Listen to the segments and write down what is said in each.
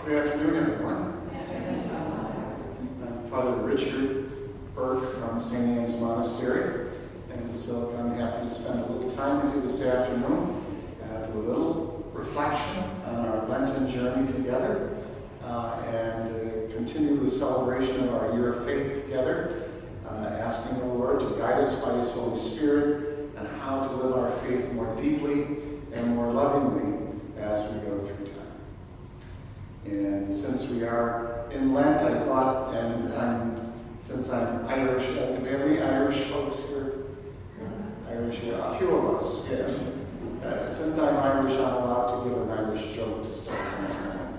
Good afternoon, everyone. I'm Father Richard Burke from St. Anne's Monastery in Basilica. I'm happy to spend a little time with you this afternoon, do a little reflection on our Lenten journey together, and continue the celebration of our Year of Faith together, asking the Lord to guide us by His Holy Spirit and how to live our faith more deeply and more lovingly as we go through time. And since we are in Lent, I thought, since I'm Irish, do we have any Irish folks here? Irish, yeah, a few of us, yeah. Since I'm Irish, I'm allowed to give an Irish joke to start this morning.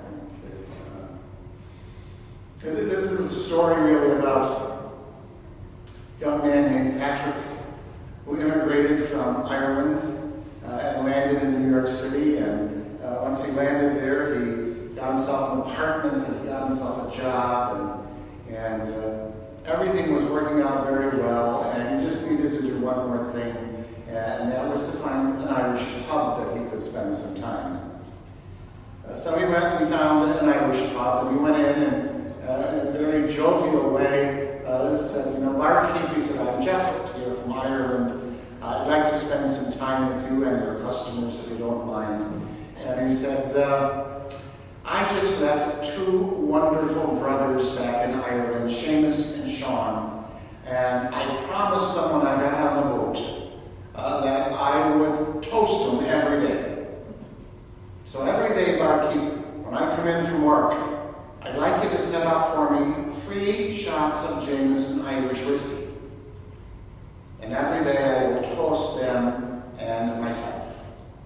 Okay. This is a story really about a young man named Patrick who immigrated from Ireland and landed in New York City. And once he landed there, he got himself an apartment and he got himself a job, and everything was working out very well, and he just needed to do one more thing, and that was to find an Irish pub that he could spend some time in. So he went and he found an Irish pub, and he went in and in a very jovial way said, "Barkeep," he said, "I'm Jessup here from Ireland. I'd like to spend some time with you and your customers if you don't mind." And he said, "I just left two wonderful brothers back in Ireland, Seamus and Sean, and I promised them when I got on the boat that I would toast them every day. So every day, barkeep, when I come in from work, I'd like you to set up for me 3 shots of Jameson Irish whiskey. And every day I will toast them and myself."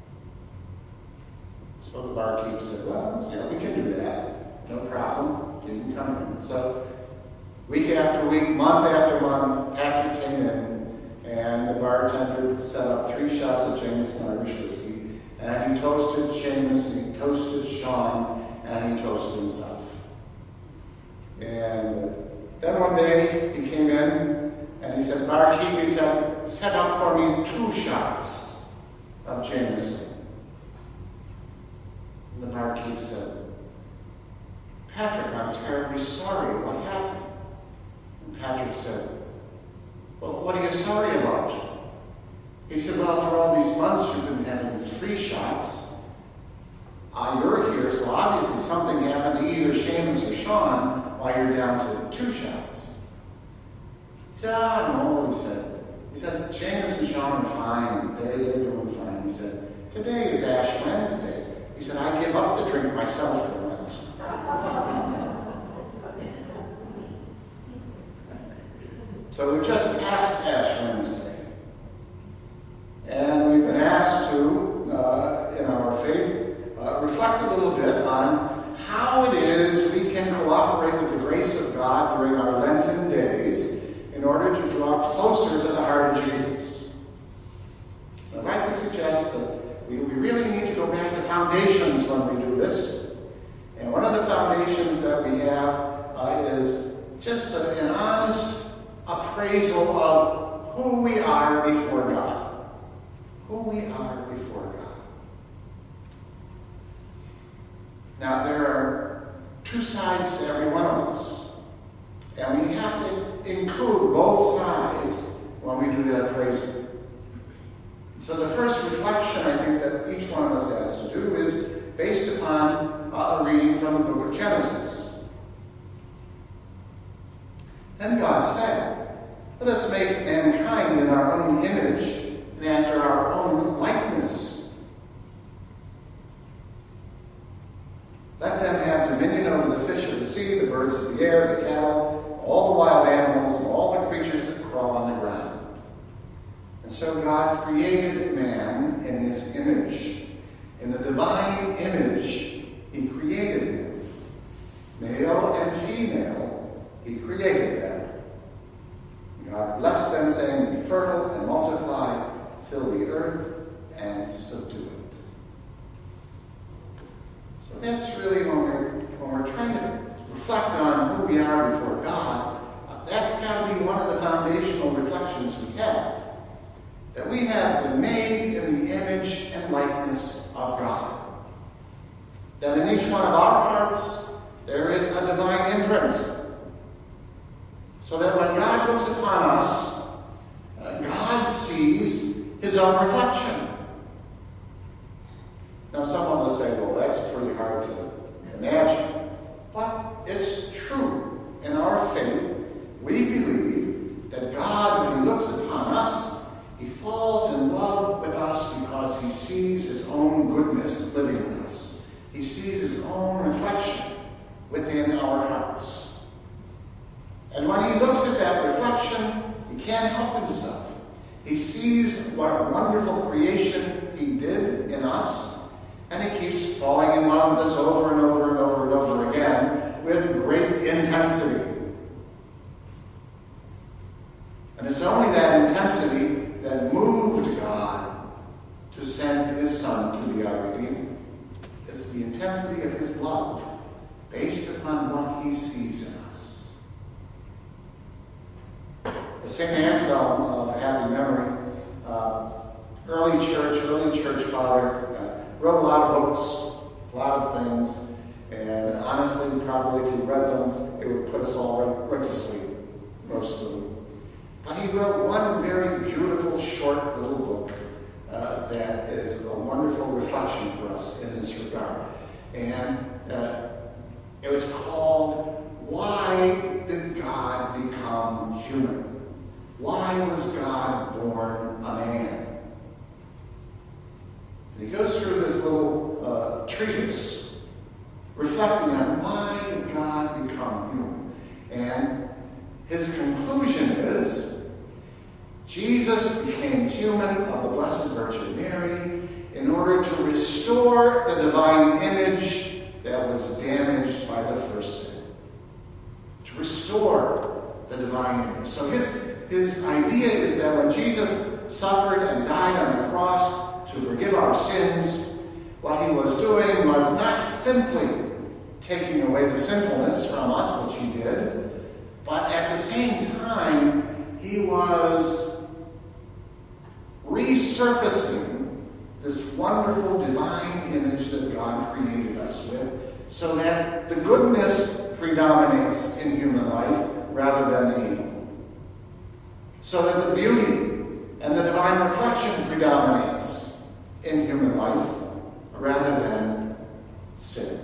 So the barkeep said, "Well, yeah, we can do that. No problem. You can come in." So week after week, month after month, Patrick came in, and the bartender set up 3 shots of Jameson Irish whiskey, and he toasted Seamus, and he toasted Sean, and he toasted himself. And then one day he came in, and he said, "Barkeep," he said, "set up for me 2 shots of Jameson." And the barkeep said, "Patrick, I'm terribly sorry. What happened?" And Patrick said, "Well, what are you sorry about?" He said, "Well, for all these months you've been having 3 shots. You're here, so obviously something happened to either Seamus or Sean why you're down to 2 shots. He said, "No," he said, "Seamus and Sean are fine. They're doing fine." He said, "Today is Ash Wednesday." He said, "I give up the drink myself for Lent." So we just passed Ash Wednesday. And we've been asked to, in our faith, reflect a little bit on how it is we can cooperate with the grace of God during our Lenten days in order to draw closer to the heart of Jesus. I'd like to suggest that we really need to go back to foundations when we do this. And one of the foundations that we have is just an honest appraisal of who we are before God. Who we are before God. Now, there are 2 sides to every one of us. And we have to include both sides when we do that appraisal. So the first reflection I think that each one of us has to do is based upon a reading from the book of Genesis. Then God said, "Let us make mankind in our own image and after our own likeness. Let them have dominion over the fish of the sea, the birds of the air, the cattle, all the wild animals, and all the creatures that crawl on the ground." And so God created man in His image. In the divine image, He created him. Male and female, He created them. God blessed them, saying, "Be fertile and multiply, fill the earth and subdue it." So that's really when we're trying to reflect on who we are before God, that's got to be one of the foundational reflections we have. That we have been made in the image and likeness of God. That in each one of our hearts divine imprint. So that when God looks upon us, God sees his own reflection. Now some of us say, well, that's pretty hard to imagine. But it's true. In our faith, we believe that God, when he looks upon us, he falls in love with us because he sees his own goodness living in us. He sees his own reflection within our hearts. And when he looks at that reflection, he can't help himself. He sees what a wonderful creation he did in us, and he keeps falling in love with us over and over and over and over again with great intensity. And it's only that intensity that moved God to send his Son to be our Redeemer. It's the intensity of his love based upon what he sees in us. St. Anselm of happy memory, early church father, wrote a lot of books, a lot of things, and honestly, probably if you read them, it would put us all right to sleep, most of them. But he wrote one very beautiful, short little book that is a wonderful reflection for us in this regard. And it was called, Why Did God Become Human? Why was God born a man? And he goes through this little treatise, reflecting on why did God become human? And his conclusion is, Jesus became human of the Blessed Virgin Mary in order to restore the divine image that was damaged by the first sin. To restore the divine image. So his idea is that when Jesus suffered and died on the cross to forgive our sins, what he was doing was not simply taking away the sinfulness from us, which he did, but at the same time, he was resurfacing this wonderful divine image that God created us with, so that the goodness predominates in human life rather than the evil. So that the beauty and the divine reflection predominates in human life rather than sin.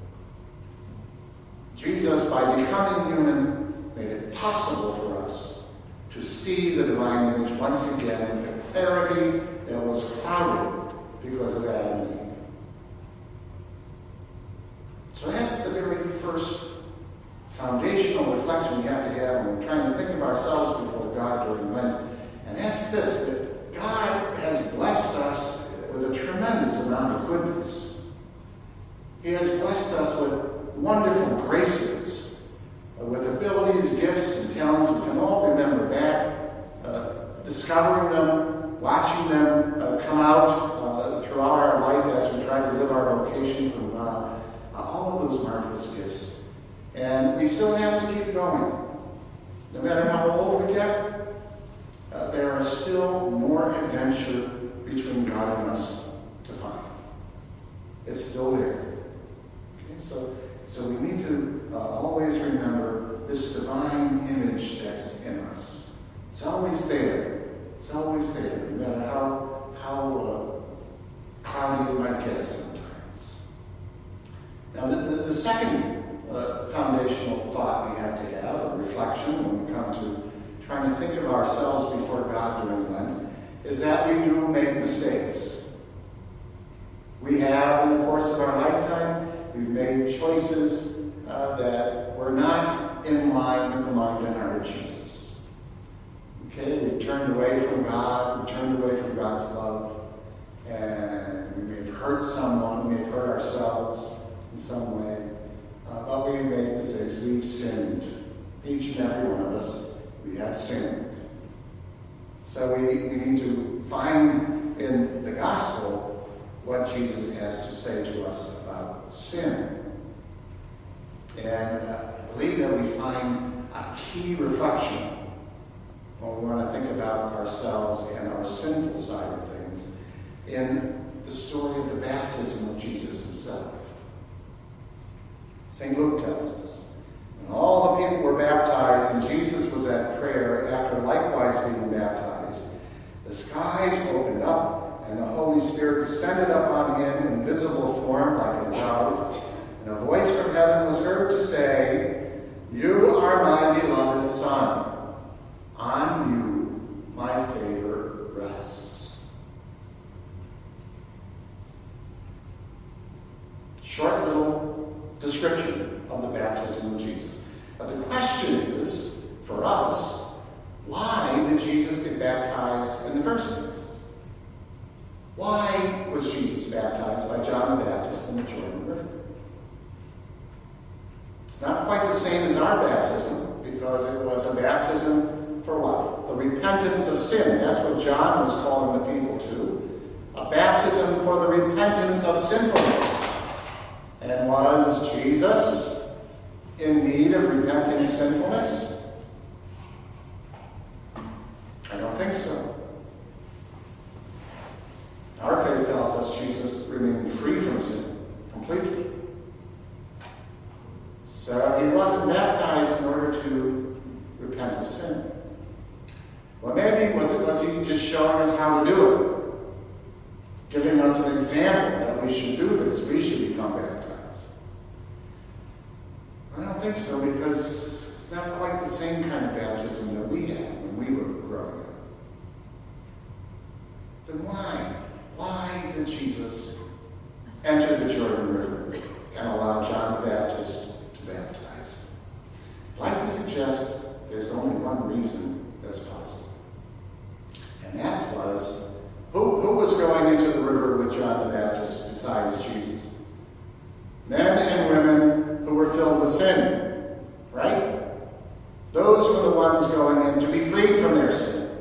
Jesus, by becoming human, made it possible for us to see the divine image once again with a clarity that was clouded because of Adam and Eve. So that's the very first foundational reflection we have to have when we're trying to think of ourselves before God during Lent. And that's this, that God has blessed us with a tremendous amount of goodness. He has blessed us with wonderful graces, with abilities, gifts, and talents. We can all remember back, discovering them, watching them come out throughout our life as we try to live our vocation from God. All of those marvelous gifts. And we still have to keep going. No matter how old we get, there is still more adventure between God and us to find. It's still there. Okay, so we need to always remember this divine image that's in us. It's always there. It's always there, no matter how cloudy it might get sometimes. Now, the second foundational thought we have to have, a reflection when we come to trying to think of ourselves before God during Lent, is that we do make mistakes. We have, in the course of our lifetime, we've made choices that were not in line with the mind and heart of Jesus. Okay, we turned away from God, we turned away from God's love, and we may have hurt someone, we may have hurt ourselves in some way. But we've made mistakes. We've sinned. Each and every one of us, we have sinned. So we need to find in the gospel what Jesus has to say to us about sin. And I believe that we find a key reflection when we want to think about ourselves and our sinful side of things in the story of the baptism of Jesus himself. St. Luke tells us, the people were baptized and Jesus was at prayer after likewise being baptized, the skies opened up and the Holy Spirit descended upon him in visible form like a dove, and a voice from heaven was heard to say, "You are my beloved Son. On you my favor rests." Short little description of the baptism of Jesus. But the question is, for us, why did Jesus get baptized in the first place? Why was Jesus baptized by John the Baptist in the Jordan River? It's not quite the same as our baptism, because it was a baptism for what? The repentance of sin. That's what John was calling the people to. A baptism for the repentance of sinfulness. And was Jesus in need of repenting sinfulness? I don't think so. Our faith tells us Jesus remained free from sin completely. So he wasn't baptized in order to repent of sin. Well, maybe was he just showing us how to do it? Giving us an example that we should do this. We should become baptized. I don't think so, because it's not quite the same kind of baptism that we had when we were growing up. Then why? Why did Jesus enter the Jordan River and allow John the Baptist to baptize him? I'd like to suggest there's only one reason that's possible. And that was, who was going into the river with John the Baptist besides Jesus? Men and women who were filled with sin, right? Those were the ones going in to be freed from their sin.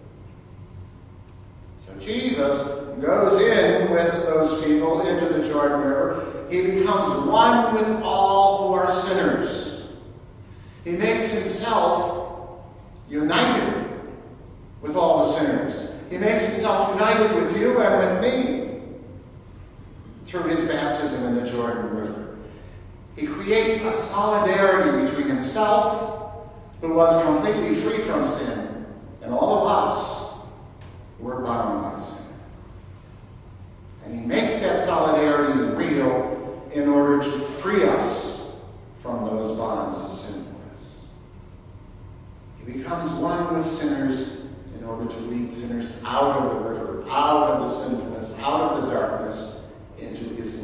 So Jesus goes in with those people into the Jordan River. He becomes one with all who are sinners. He makes himself united with all the sinners. He makes himself united with you and with me through his baptism in the Jordan River. He creates a solidarity between himself, who was completely free from sin, and all of us who are bound by sin. And he makes that solidarity real in order to free us from those bonds of sinfulness. He becomes one with sinners in order to lead sinners out of the river, out of the sinfulness, out of the darkness, into his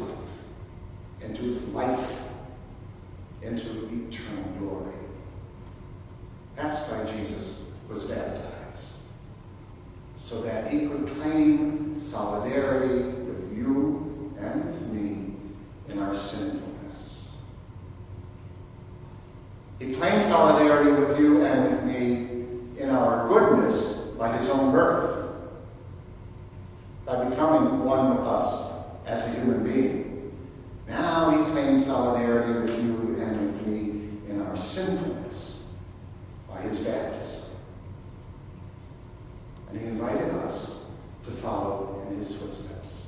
life, into eternal glory. That's why Jesus was baptized, so that he could claim solidarity with you and with me in our sinfulness. He claimed solidarity with you and with me in our goodness by his own birth, by becoming one with us as a human being. Now he claims solidarity with you and with me in our sinfulness by his baptism. And he invited us to follow in his footsteps.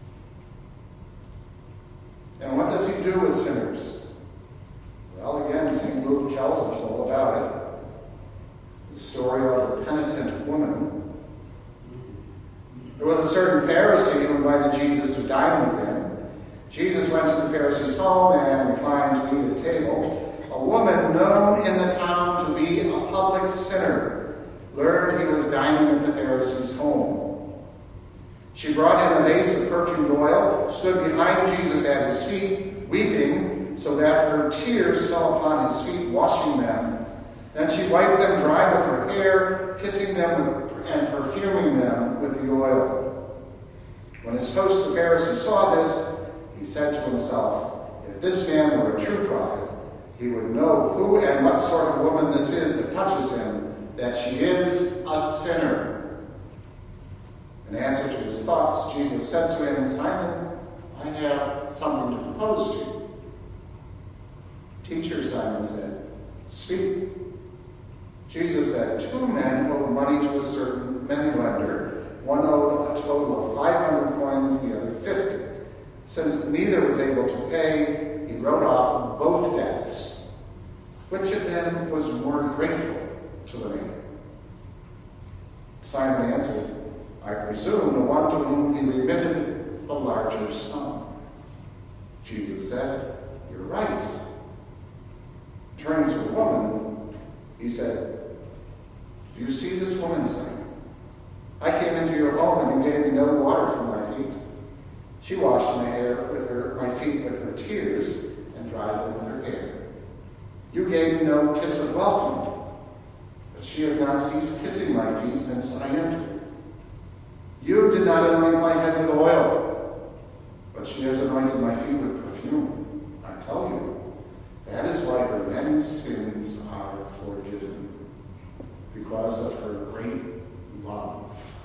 And what does he do with sinners? Well, again, St. Luke tells us all about it. The story of the penitent woman. There was a certain Pharisee who invited Jesus to dine with him. Jesus went to the Pharisee's home and reclined to eat at table. A woman known in the town to be a public sinner learned he was dining at the Pharisee's home. She brought him a vase of perfumed oil, stood behind Jesus at his feet, weeping, so that her tears fell upon his feet, washing them. Then she wiped them dry with her hair, kissing them and perfuming them with the oil. When his host, the Pharisee, saw this, he said to himself, if this man were a true prophet, he would know who and what sort of woman this is that touches him, that she is a sinner. In answer to his thoughts, Jesus said to him, Simon, I have something to propose to you. Teacher, Simon said, speak. Jesus said, 2 men owed money to a certain money lender. One owed a total of 500 coins, the other 50. Since neither was able to pay, he wrote off both debts. Which of them was more grateful to the man? Simon answered, I presume the one to whom he remitted the larger sum. Jesus said, You're right. Turning to the woman, he said, Do you see this woman, Simon? I came into your home and you gave me no water for my feet. She washed my feet with her tears and dried them with her hair. You gave me no kiss of welcome, but she has not ceased kissing my feet since I entered. You did not anoint my head with oil, but she has anointed my feet with perfume. I tell you, that is why her many sins are forgiven, because of her great love.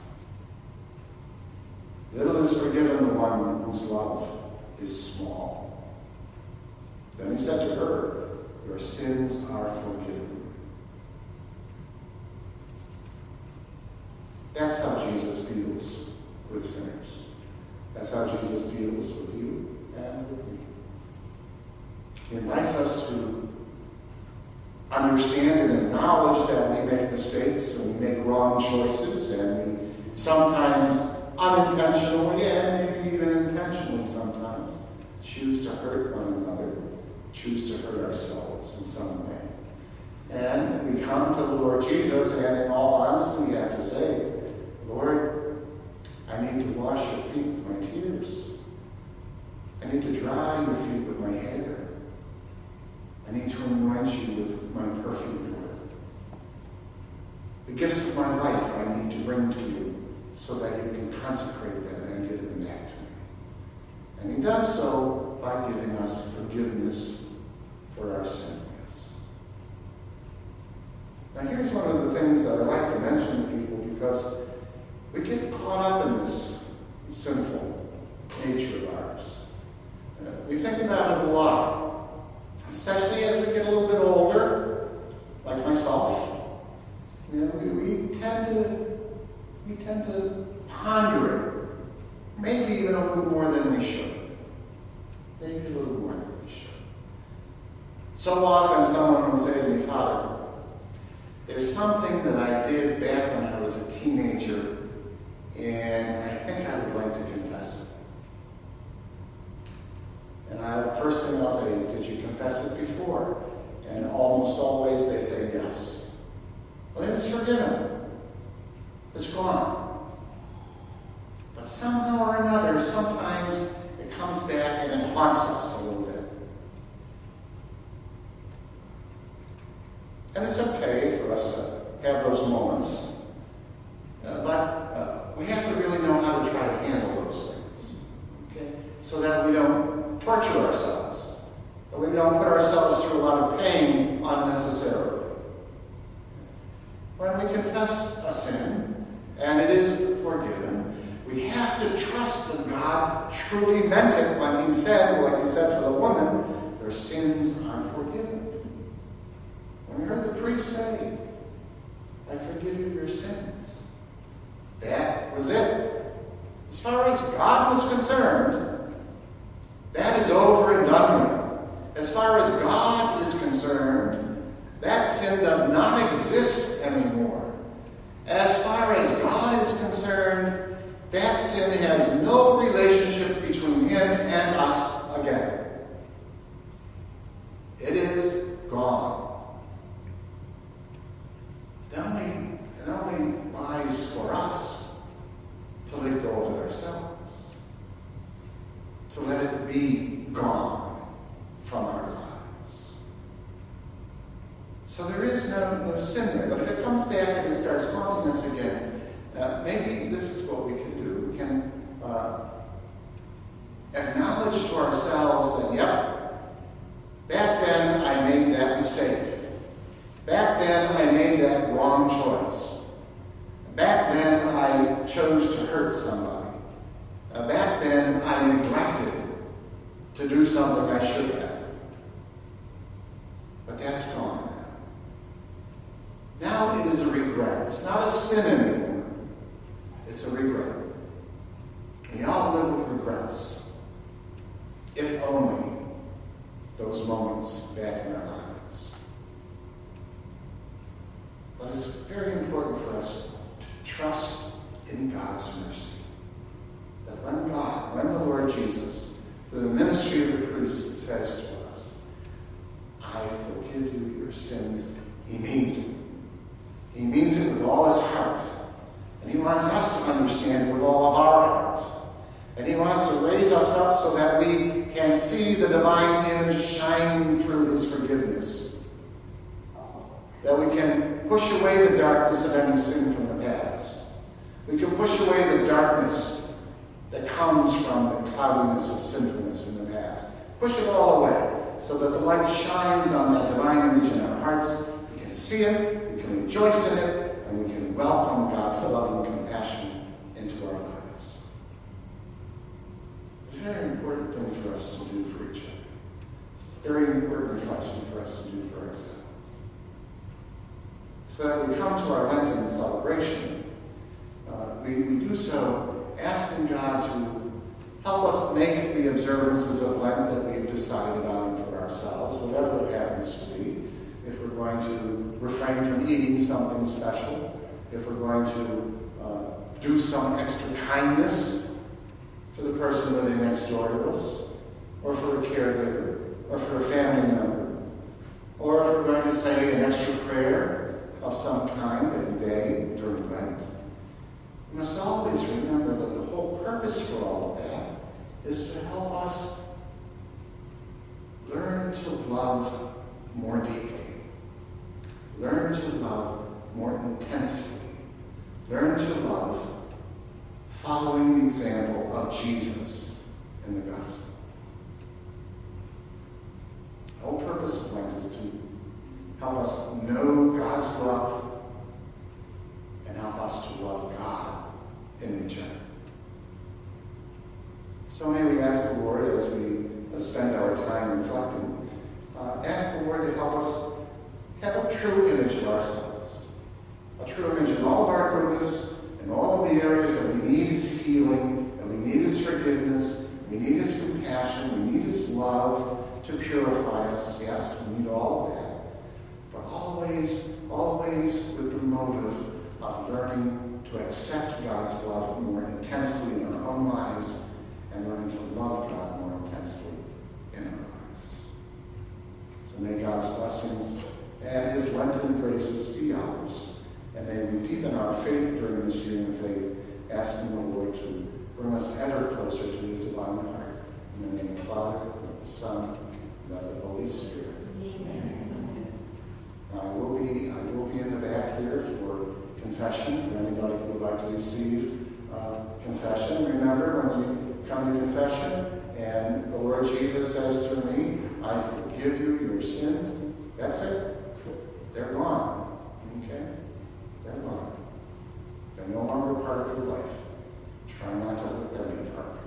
Little is forgiven the one whose love is small. Then he said to her, Your sins are forgiven. That's how Jesus deals with sinners. That's how Jesus deals with you and with me. He invites us to understand and acknowledge that we make mistakes and we make wrong choices, and we sometimes unintentionally and maybe even intentionally sometimes choose to hurt one another, choose to hurt ourselves in some way. And we come to the Lord Jesus, and in all honesty, we have to say, Lord, I need to wash your feet with my tears. I need to dry your feet with my hair. I need to anoint you with my perfumed oil. The gifts of my life I need to bring to you so that you can consecrate them and give them back to me. And he does so by giving us forgiveness for our sinfulness. Now here's one of the things that I like to mention to people, because we get caught up in this sinful nature of ours. We think about it a lot, especially as we get a little bit older, like myself. You know, we tend to ponder it, maybe even a little more than we should. Maybe a little more than we should. So often someone will say to me, Father, there's something that I did back when I was a teenager, and I think I would like to confess it. And the first thing I'll say is, did you confess it before? And almost always they say yes. Well, then it's forgiven. It's gone. But somehow or another, sometimes it comes back and it haunts us a little bit. And it's okay for us to have those moments. But we have to really know how to try to handle those things. Okay? So that we don't torture ourselves. That we don't put ourselves through a lot of pain unnecessarily. When we confess a sin, and it is forgiven, we have to trust that God truly meant it when he said, like he said to the woman, your sins are forgiven. When we heard the priest say, I forgive you your sins, that was it. As far as God was concerned, that is over and done with. As far as God is concerned, that sin does not exist anymore. As far as God is concerned, that sin has no relationship between him and us again. It is gone. It only lies for us to let go of it ourselves, to let it be gone from our lives. So there is no sin there, but if it comes back and it starts haunting us again, maybe this is what we can do. We can acknowledge to ourselves that, yep, back then I made that mistake. Back then I made that wrong choice. Back then I chose to hurt somebody. Back then I neglected to do something I should have. But that's gone now. Now it is a regret. It's not a sin anymore. It's a regret. We all live with regrets. If only those moments back in our lives. But it's very important for us to trust in God's mercy. That when the Lord Jesus, through the ministry of the priest, says to us, I forgive you your sins, he means it. He means it with all his heart. And he wants us to understand it with all of our heart. And he wants to raise us up so that we can see the divine image shining through his forgiveness. That we can push away the darkness of any sin from the past. We can push away the darkness that comes from the cloudiness of sinfulness in the past. Push it all away so that the light shines on that divine image in our hearts. We can see it, we can rejoice in it, and we can welcome God's loving compassion into our lives. It's a very important thing for us to do for each other. It's a very important reflection for us to do for ourselves. So that we come to our Lenten celebration, we do so asking God to help us make the observances of Lent that we've decided on for ourselves, whatever it happens to be. If we're going to refrain from eating something special, if we're going to do some extra kindness for the person living next door to us, or for a caregiver, or for a family member, or if we're going to say an extra prayer of some kind every day during Lent, we must always remember that the whole purpose for all of that is to help us learn to love more deeply, learn to love more intensely, learn to love following the example of Jesus in the gospel. The whole purpose of Lent is to help us know God's love and help us to love God in return. So may we ask the Lord as we spend our time reflecting, ask the Lord to help us have a true image of ourselves, a true image in all of our goodness, in all of the areas that we need his healing, that we need his forgiveness, we need his compassion, we need his love to purify us. Yes, we need all of that. But always with the motive of learning to accept God's love more intensely in our own lives and learning to love God more intensely in our lives. So may God's blessings and his Lenten graces be ours. And may we deepen our faith during this year of faith, asking the Lord to bring us ever closer to his divine heart. In the name of the Father, and of the Son, and of the Holy Spirit. Amen. Now, I will be in the back here for confession, for anybody who would like to receive confession. Remember, when you come to confession and the Lord Jesus says to me, I forgive you your sins, that's it. They're gone. Okay? They're gone. They're no longer part of your life. Try not to let them be part of